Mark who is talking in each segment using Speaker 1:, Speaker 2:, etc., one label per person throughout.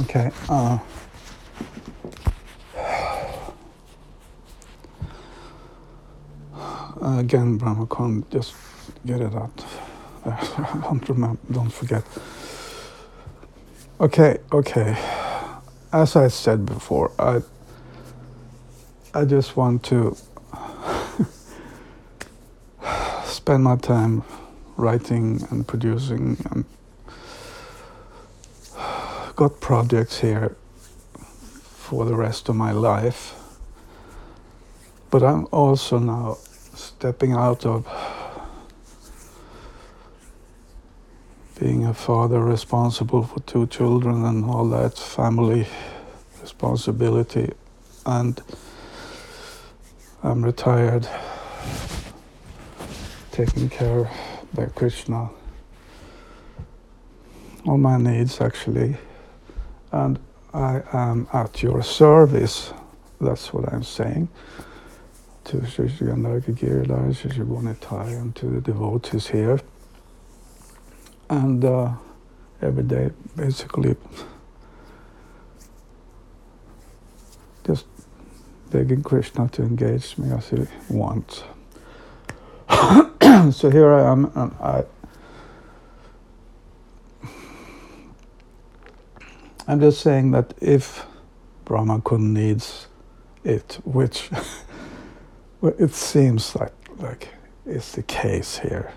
Speaker 1: Okay. Again, Brahmakon, just get it out. Don't remember. Don't forget. Okay. As I said before, I just want to spend my time writing and producing, and got projects here for the rest of my life. But I'm also now stepping out of being a father responsible for 2 children and all that family responsibility, and I'm retired, taking care by Krishna all my needs actually, and I am at your service. That's what I'm saying to Sri Gandharva Giridhar, Sri Bonitai, and to the devotees here. And every day, basically, just begging Krishna to engage me as he wants. So here I am, and I'm just saying that if Brahmakund needs it, which well, it seems like is the case here.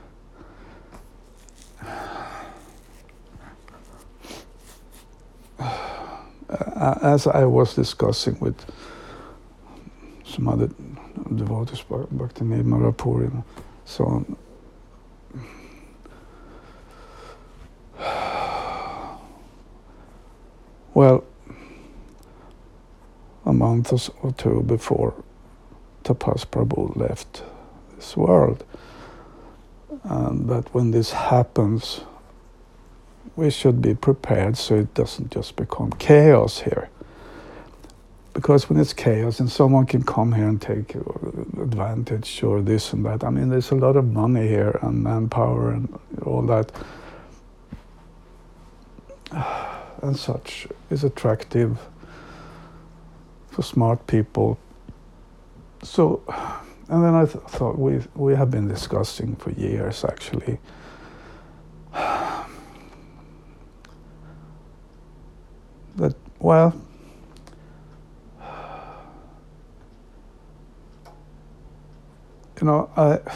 Speaker 1: As I was discussing with some other devotees, Bhakti Marapuri and so on, well, a month or 2 before Tapas Prabhu left this world, and that when this happens, we should be prepared so it doesn't just become chaos here. Because when it's chaos and someone can come here and take advantage or this and that, I mean, there's a lot of money here and manpower and all that, and such is attractive for smart people. So, and then I thought we have been discussing for years actually that, well, you know,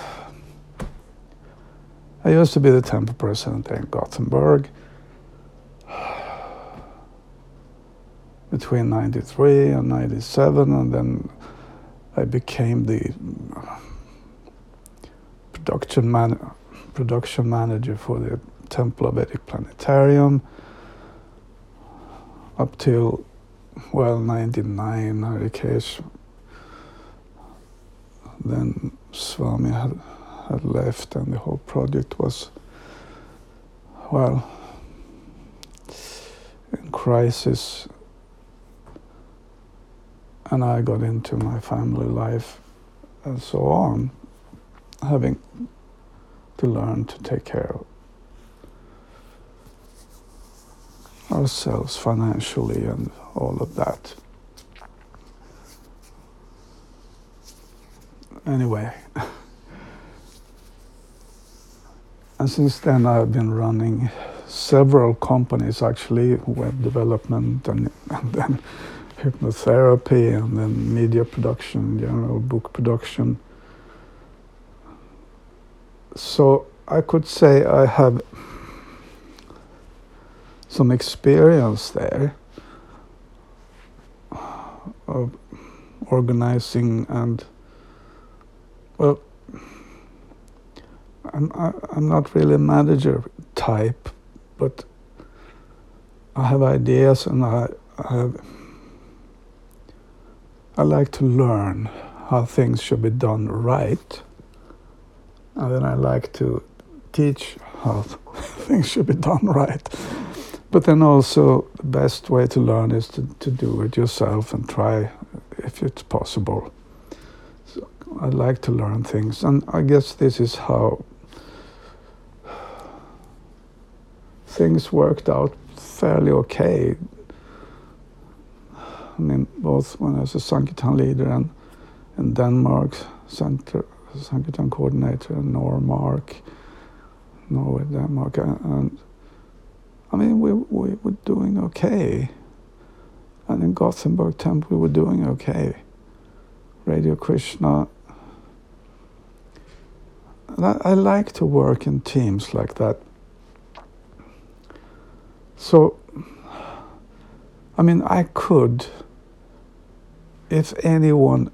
Speaker 1: I used to be the temple president in Gothenburg between 93 and 97, and then I became the production manager for the Temple of Vedic Planetarium up till, well, 99, Harikesh. Then Swami had left and the whole project was, well, in crisis. And I got into my family life and so on, having to learn to take care of ourselves financially and all of that. Anyway, and since then I've been running several companies actually, web development and then hypnotherapy and then media production, general book production. So I could say I have some experience there of organizing, and well, I'm not really a manager type, but I have ideas, and I like to learn how things should be done right, and then I like to teach how things should be done right. But then also the best way to learn is to do it yourself and try if it's possible. So I like to learn things, and I guess this is how things worked out fairly okay mean, both when I was a Sankirtan leader and in Denmark, Sankirtan coordinator in Norway, Denmark, and I mean, we were doing okay. And in Gothenburg Temple, we were doing okay. Radio Krishna. And I like to work in teams like that. So, I mean, I could, if anyone,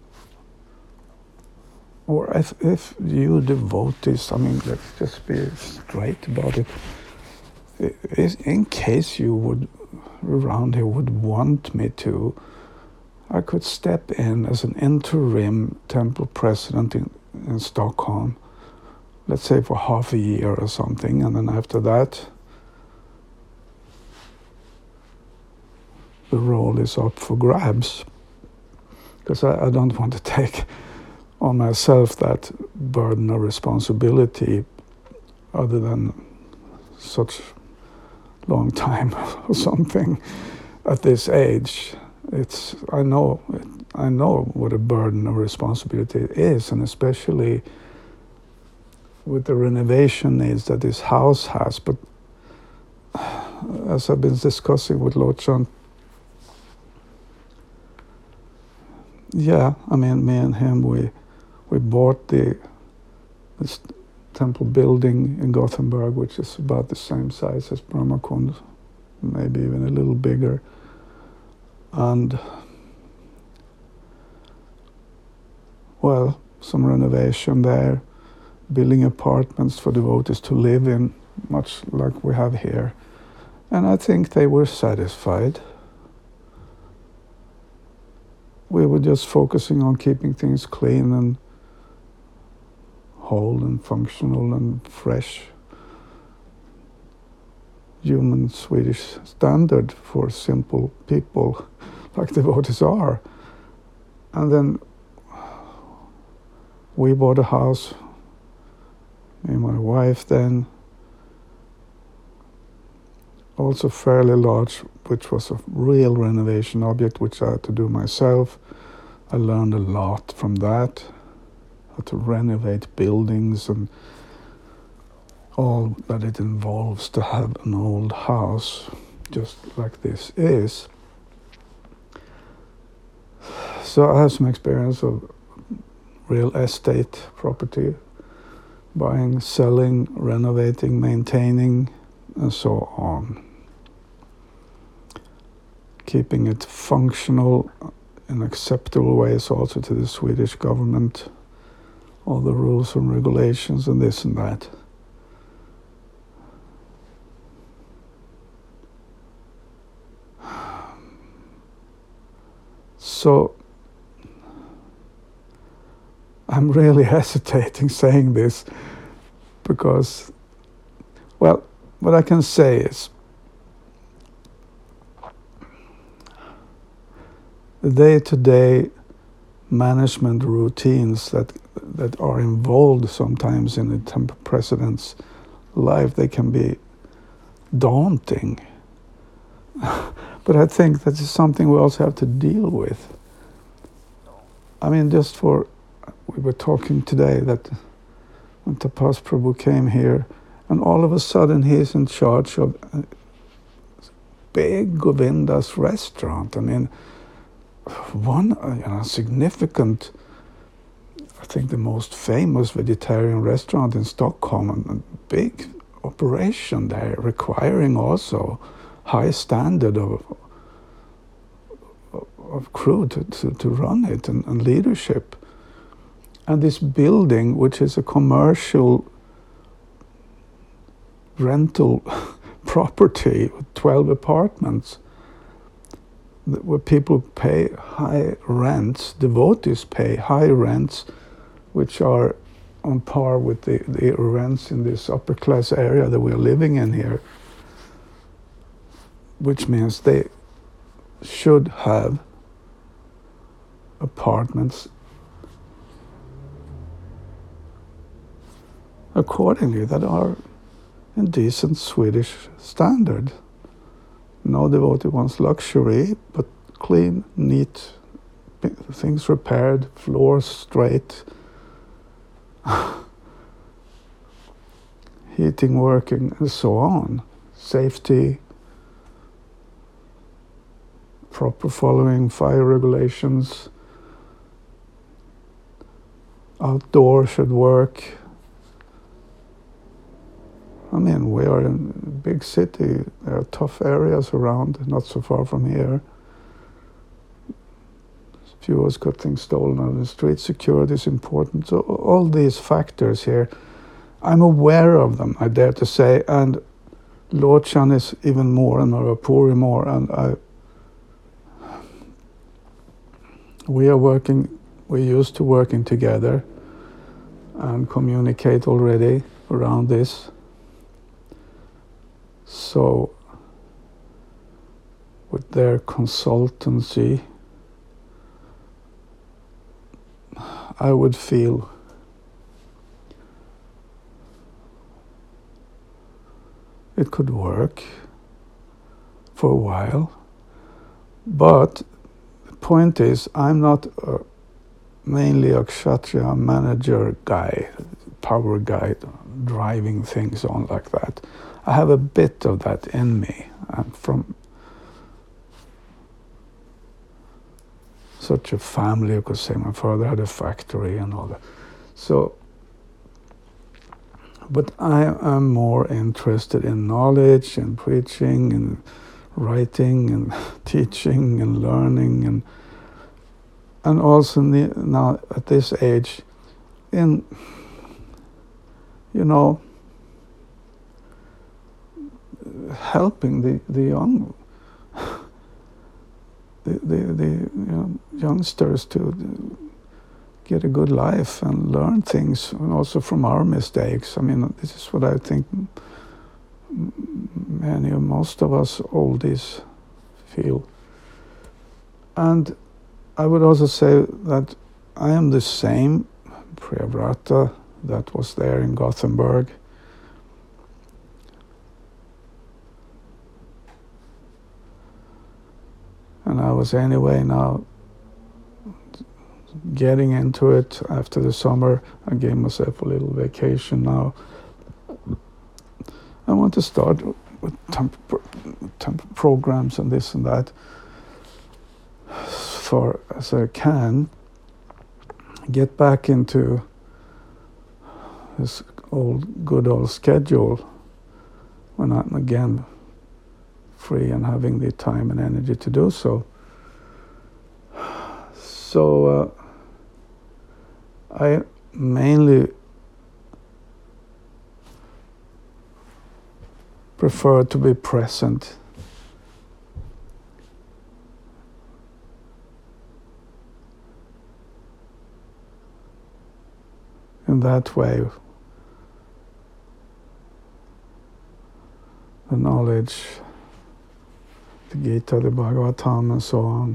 Speaker 1: or if you devotees, I mean, let's just be straight about it. In case you would, around here, would want me to, I could step in as an interim temple president in Stockholm, let's say for half a year or something, and then after that, the role is up for grabs. Because I don't want to take on myself that burden of responsibility other than such long time or something at this age. I know what a burden of responsibility is, and especially with the renovation needs that this house has. But as I've been discussing with Lochan, yeah, I mean, me and him, we bought this temple building in Gothenburg, which is about the same size as Brahmakund, maybe even a little bigger. And, well, some renovation there, building apartments for devotees to live in, much like we have here. And I think they were satisfied. We were just focusing on keeping things clean and whole and functional and fresh. Human Swedish standard for simple people like devotees are. And then we bought a house, me and my wife then, also fairly large, which was a real renovation object, which I had to do myself. I learned a lot from that, how to renovate buildings and all that it involves to have an old house, just like this is. So I have some experience of real estate property, buying, selling, renovating, maintaining, and so on. Keeping it functional in acceptable ways also to the Swedish government, all the rules and regulations and this and that. So I'm really hesitating saying this because, well, what I can say is the day-to-day management routines that are involved sometimes in a temple president's life, they can be daunting. But I think that is something we also have to deal with. I mean, we were talking today that when Tapas Prabhu came here, and all of a sudden he's in charge of a big Govinda's restaurant. I mean, one significant, I think the most famous vegetarian restaurant in Stockholm, and a big operation there, requiring also high standard of crew to run it and leadership. And this building, which is a commercial rental property with 12 apartments, where people pay high rents, devotees pay high rents, which are on par with the rents in this upper class area that we're living in here, which means they should have apartments accordingly that are in decent Swedish standard. No devotee wants luxury, but clean, neat, things repaired, floors straight, heating working, and so on. Safety, proper following fire regulations, outdoor should work. I mean, we are in a big city. There are tough areas around, not so far from here. Few of us got things stolen on the street. Security is important. So all these factors here, I'm aware of them, I dare to say, and Lorchan is even more, and Marapuri more, and we're used to working together and communicate already around this. So with their consultancy, I would feel it could work for a while. But the point is, I'm not mainly a Kshatriya manager guy, power guy, driving things on like that. I have a bit of that in me. I'm from such a family, you could say. My father had a factory and all that. So, but I am more interested in knowledge and preaching and writing and teaching and learning, and also now at this age in, helping the young, the youngsters to get a good life and learn things, and also from our mistakes. I mean, this is what I think most of us oldies feel. And I would also say that I am the same Priyavrata that was there in Gothenburg. And I was anyway now getting into it after the summer. I gave myself a little vacation now. I want to start with temple programs and this and that as far as I can. Get back into this good old schedule when I'm again free and having the time and energy to do so. So I mainly prefer to be present in that way. The knowledge, the Gita, the Bhagavatam, and so on.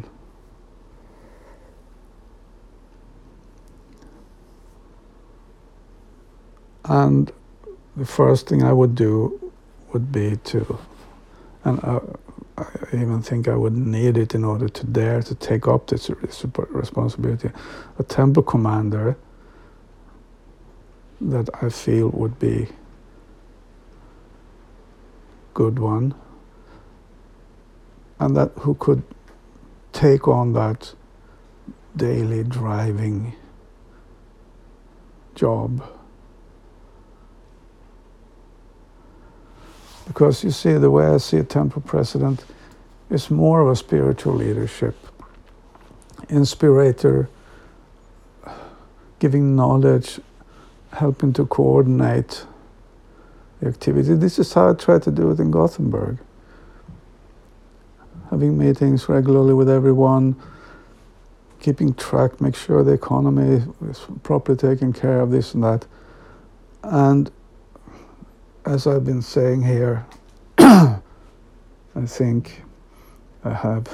Speaker 1: And the first thing I would do would be to, and I even think I would need it in order to dare to take up this responsibility, a temple commander that I feel would be good one, and that who could take on that daily driving job. Because you see, the way I see a temple president is more of a spiritual leadership, inspirator, giving knowledge, helping to coordinate the activity. This is how I try to do it in Gothenburg. Having meetings regularly with everyone, keeping track, make sure the economy is properly taken care of, this and that. And as I've been saying here, I think I have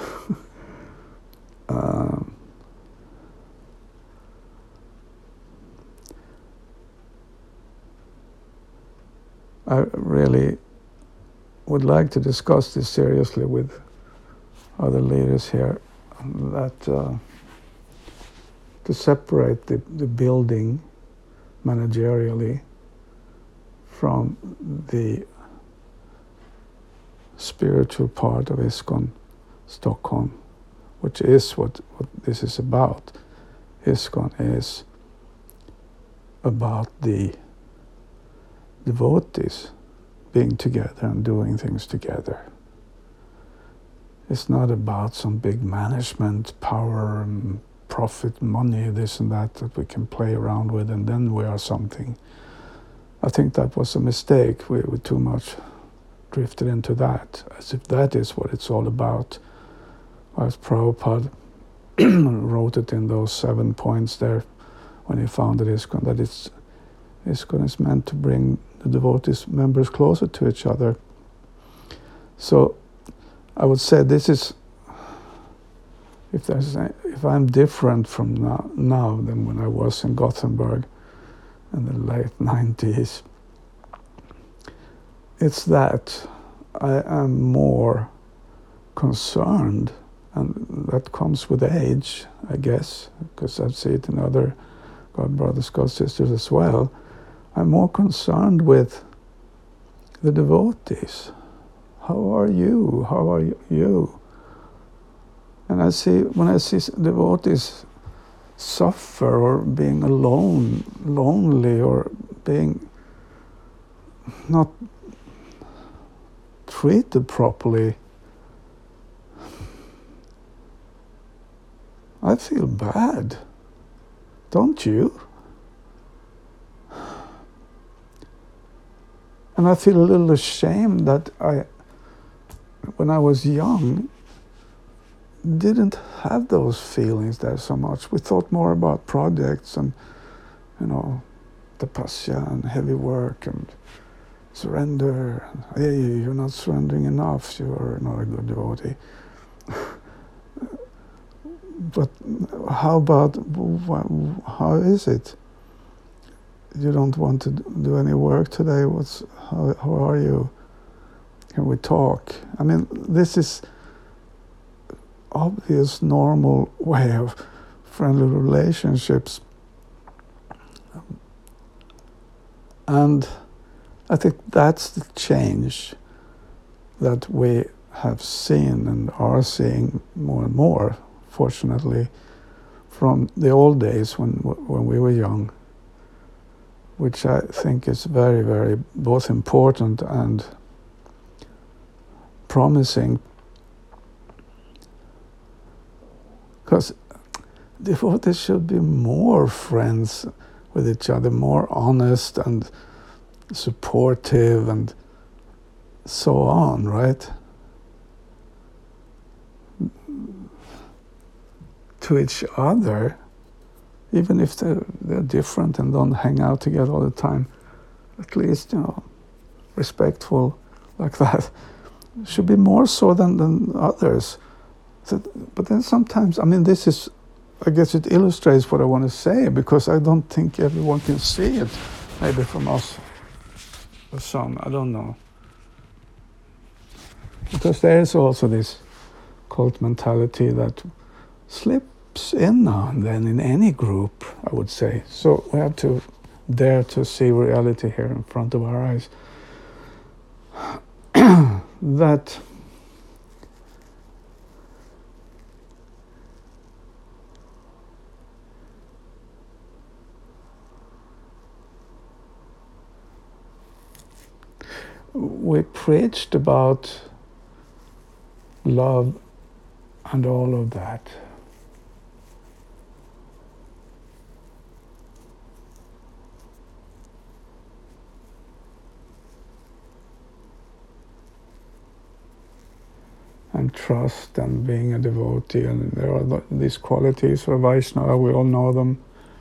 Speaker 1: I really would like to discuss this seriously with other leaders here, that to separate the building managerially from the spiritual part of ISKCON Stockholm, which is what this is about. ISKCON is about the devotees being together and doing things together. It's not about some big management, power, and profit, money, this and that we can play around with, and then we are something. I think that was a mistake. We too much drifted into that, as if that is what it's all about. As Prabhupada wrote it in those 7 points there when he founded ISKCON, that ISKCON is meant to bring the devotees members closer to each other. So I would say this is, if I'm different from now than when I was in Gothenburg in the late 90s, it's that I am more concerned, and that comes with age, I guess, because I see it in other God brothers, God sisters as well. I'm more concerned with the devotees. How are you? How are you? And when I see devotees suffer or being alone, lonely, or being not treated properly, I feel bad. Don't you? And I feel a little ashamed that when I was young, didn't have those feelings there so much. We thought more about projects and, tapasya and heavy work and surrender. Hey, you're not surrendering enough. You're not a good devotee. But how is it? You don't want to do any work today? How are you? Can we talk? I mean, this is obvious, normal way of friendly relationships. And I think that's the change that we have seen and are seeing more and more, fortunately, from the old days when we were young, which I think is very, very both important and promising. Because devotees should be more friends with each other, more honest and supportive and so on, right? To each other, even if they're different and don't hang out together all the time, at least, respectful like that. Should be more so than others. But then sometimes, this is, I guess it illustrates what I want to say, because I don't think everyone can see it, maybe from us or some, I don't know. Because there is also this cult mentality that slips in now and then in any group, I would say. So we have to dare to see reality here in front of our eyes. That we preached about love and all of that. And trust and being a devotee, and there are these qualities of Vaishnava, we all know them.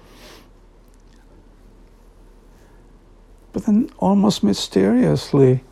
Speaker 1: But then almost mysteriously,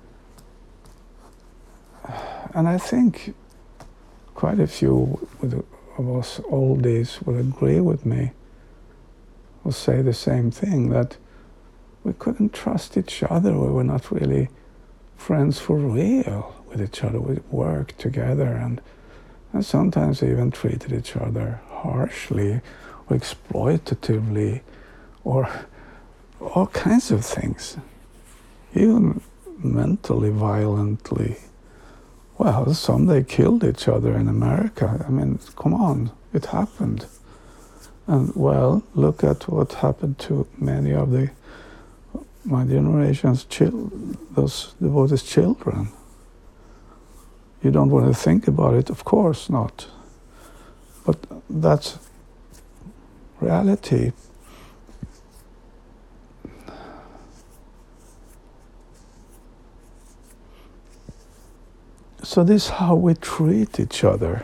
Speaker 1: and I think quite a few of us oldies will agree with me, will say the same thing, that we couldn't trust each other, we were not really friends for real with each other. We worked together and and sometimes even treated each other harshly or exploitatively or all kinds of things, even mentally violently. Well, some they killed each other in America. I mean, come on, it happened. And well, look at what happened to many of my generation's those devotees' children. You don't want to think about it, of course not. But that's reality. So this is how we treat each other.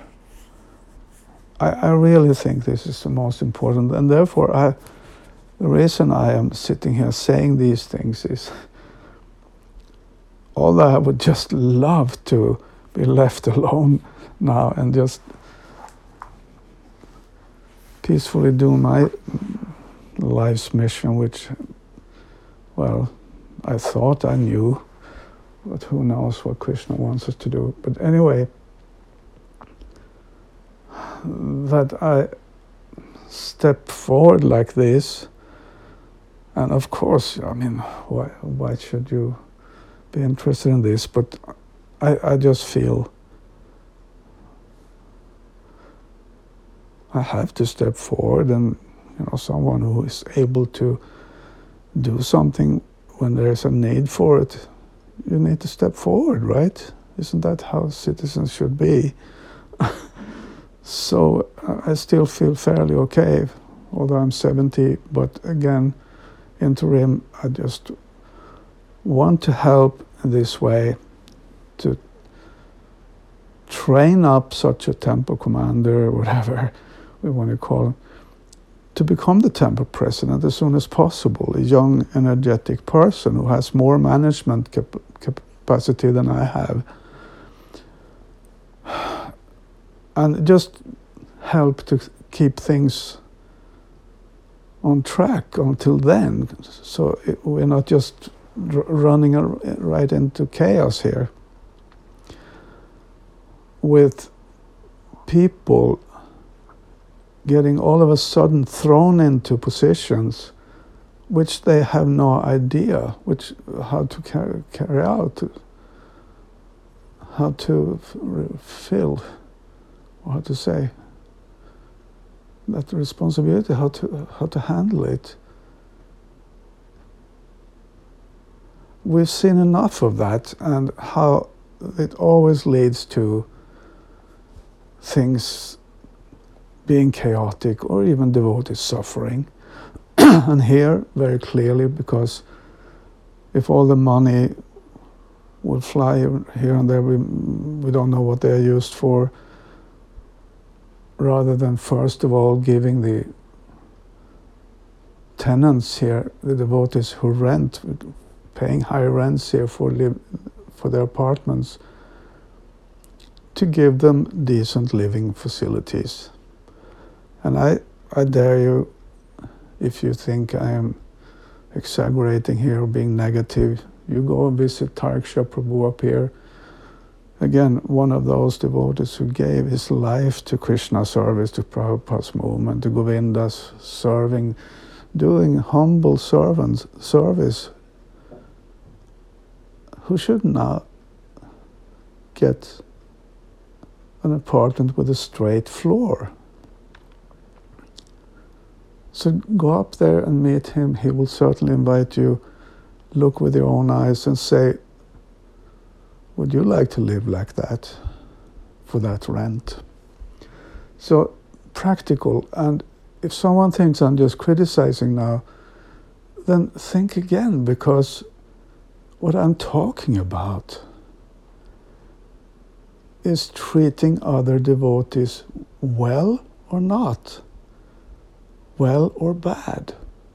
Speaker 1: I really think this is the most important, and therefore the reason I am sitting here saying these things is, although I would just love to be left alone now and just peacefully do my life's mission, which, well, I thought I knew, but who knows what Krishna wants us to do. But anyway, that I step forward like this, and of course, I mean, why should you be interested in this? But I just feel I have to step forward, and someone who is able to do something when there is a need for it, you need to step forward, right? Isn't that how citizens should be? So I still feel fairly okay, although I'm 70, but again, interim, I just want to help in this way to train up such a temple commander, or whatever we want to call him, to become the temple president as soon as possible, a young, energetic person who has more management capacity than I have. And just help to keep things on track until then, so we're not just running right into chaos here with people getting all of a sudden thrown into positions which they have no idea how to carry out, how to fill, or how to say, that responsibility, how to handle it. We've seen enough of that, and how it always leads to things being chaotic, or even devotees suffering. And here, very clearly, because if all the money will fly here and there, we don't know what they're used for, rather than first of all giving the tenants here, the devotees who rent, paying high rents here for their apartments, to give them decent living facilities. And I dare you, if you think I am exaggerating here or being negative, you go and visit Tariksha Prabhu up here. Again, one of those devotees who gave his life to Krishna service, to Prabhupada's movement, to Govinda's serving, doing humble service, who should not get an apartment with a straight floor. So go up there and meet him. He will certainly invite you, look with your own eyes and say, would you like to live like that for that rent? So practical. And if someone thinks I'm just criticizing now, then think again, because what I'm talking about is treating other devotees well or not, well or bad,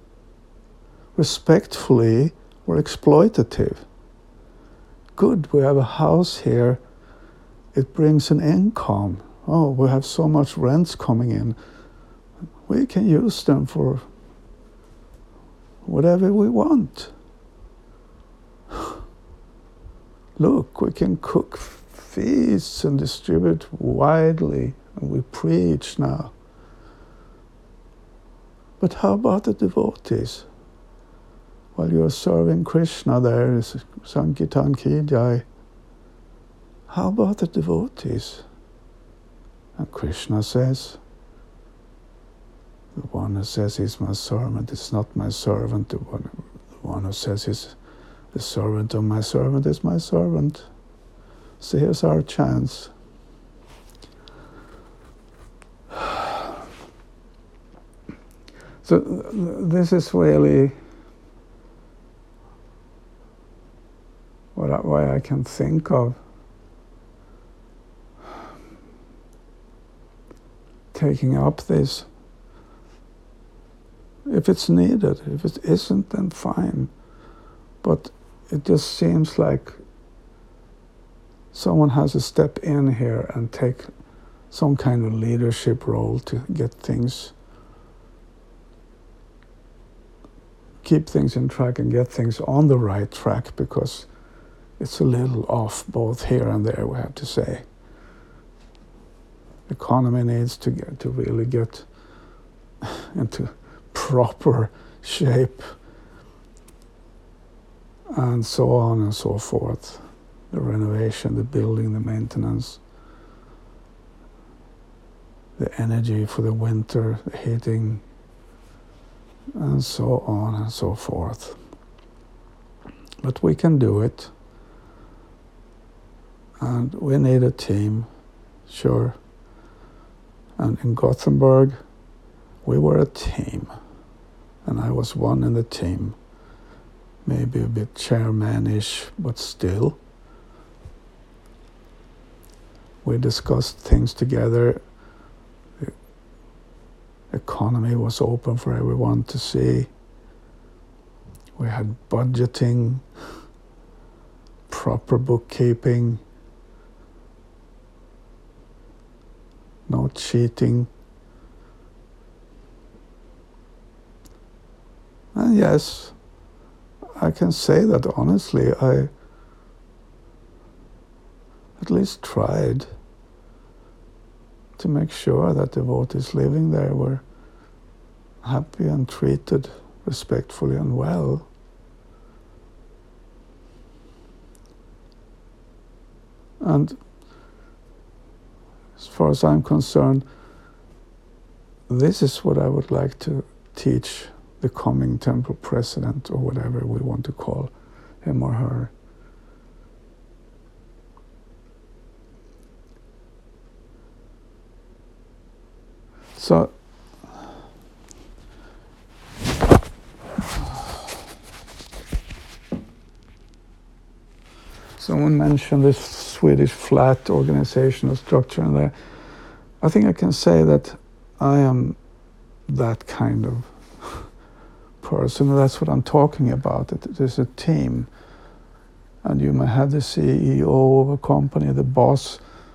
Speaker 1: respectfully or exploitative. Good, we have a house here, it brings an income. Oh, we have so much rents coming in. We can use them for whatever we want. Look, we can cook feasts and distribute widely, and we preach now. But how about the devotees? While you're serving Krishna there is Sankirtan Ki Jai. How about the devotees? And Krishna says, the one who says he's my servant is not my servant. The one who says he's the servant of my servant is my servant. So here's our chance. So this is really what I can think of taking up this. If it's needed, if it isn't, then fine. But it just seems like someone has to step in here and take some kind of leadership role to get things, keep things in track and get things on the right track, because it's a little off both here and there, we have to say. The economy needs to really get into proper shape, and so on and so forth. The renovation, the building, the maintenance, the energy for the winter, the heating, and so on and so forth. But we can do it. And we need a team, sure. And in Gothenburg, we were a team. And I was one in the team. Maybe a bit chairmanish, but still. We discussed things together. The economy was open for everyone to see. We had budgeting, proper bookkeeping, no cheating. And yes, I can say that honestly, I at least tried to make sure that the devotees living there were happy and treated respectfully and well. And as far as I'm concerned, this is what I would like to teach the coming temple president, or whatever we want to call him or her. So, someone mentioned this Swedish flat organizational structure, and I think I can say that I am that kind of person. That's what I'm talking about. There's a team, and you may have the CEO of a company, the boss,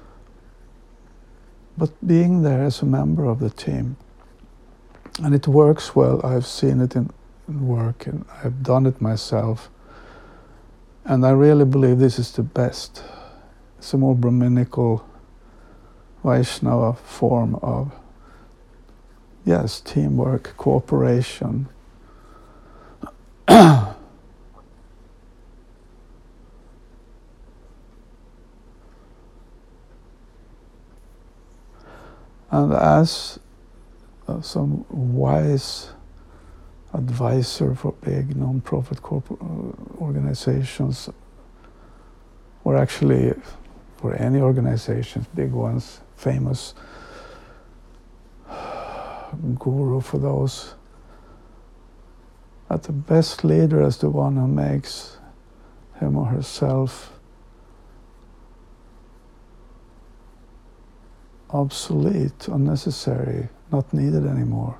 Speaker 1: but being there as a member of the team. And it works well. I've seen it in work, and I've done it myself. And I really believe this is the best. It's a more Brahminical Vaishnava form of, yes, teamwork, cooperation. And as some wise advisor for big non-profit organizations, or actually for any organizations, big ones, famous guru for those, that the best leader is the one who makes him or herself obsolete, unnecessary, not needed anymore.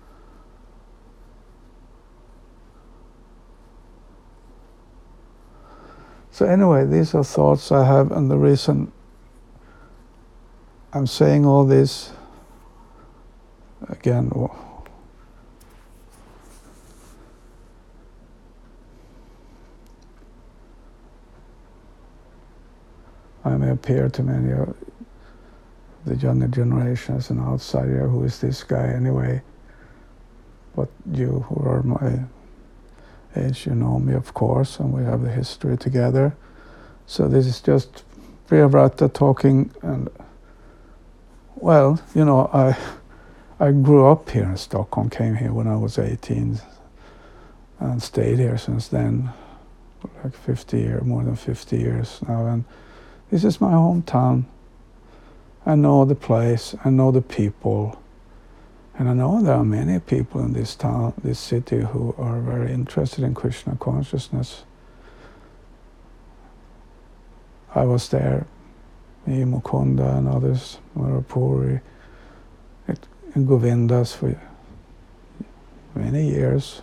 Speaker 1: So anyway, these are thoughts I have, and the reason I'm saying all this, again, I may appear to many of the younger generation as an outsider. Who is this guy anyway? But you who are my age, you know me, of course, and we have the history together. So this is just Priyavrata talking, and well, you know, I grew up here in Stockholm, came here when I was 18 and stayed here since then, like 50 years, more than 50 years now, and this is my hometown. I know the place, I know the people, and I know there are many people in this town, this city, who are very interested in Krishna consciousness. I was there, me, Mukunda and others, Marapuri, in Govindas for many years.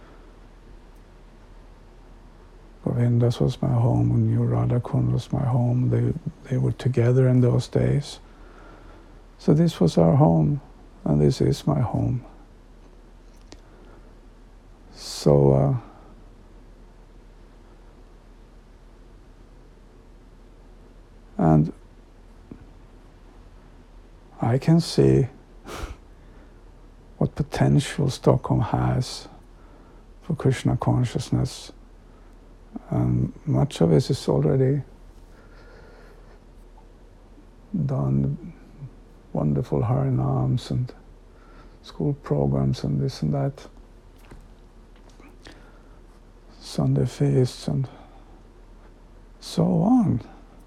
Speaker 1: Govindas was my home, and New Radhakund was my home. They were together in those days. So this was our home, and this is my home. So and I can see what potential Stockholm has for Krishna consciousness, and much of it is already done. Wonderful Harinams and school programs and this and that, Sunday feasts and so on.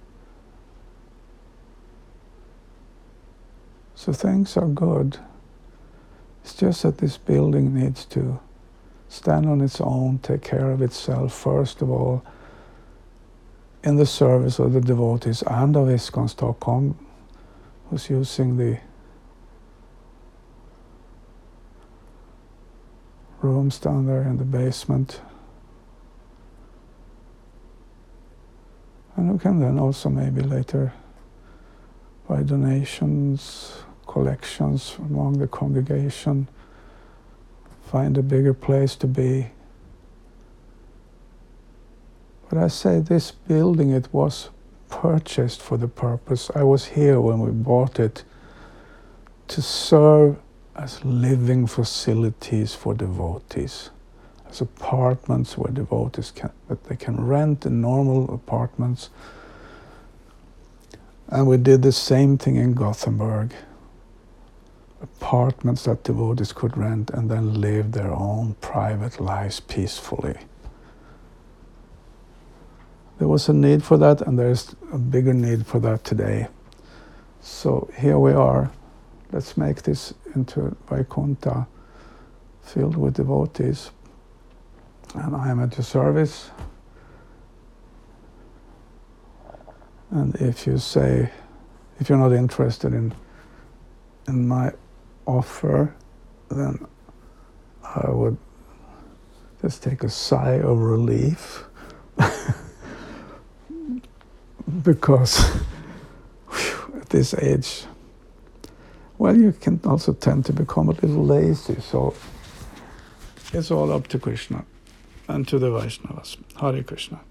Speaker 1: So things are good. It's just that this building needs to stand on its own, take care of itself first of all, in the service of the devotees and of ISKCON Stockholm, who's using the rooms down there in the basement. And who can then also maybe later, by donations, collections among the congregation, find a bigger place to be. But I say this building, it was purchased for the purpose. I was here when we bought it to serve as living facilities for devotees, as apartments where devotees they can rent in normal apartments. And we did the same thing in Gothenburg. Apartments that devotees could rent and then live their own private lives peacefully. There was a need for that, and there's a bigger need for that today. So here we are. Let's make this into Vaikuntha, filled with devotees. And I am at your service. And if you say, if you're not interested in my offer, then I would just take a sigh of relief. Because at this age, well, you can also tend to become a little lazy. So it's all up to Krishna and to the Vaishnavas. Hare Krishna.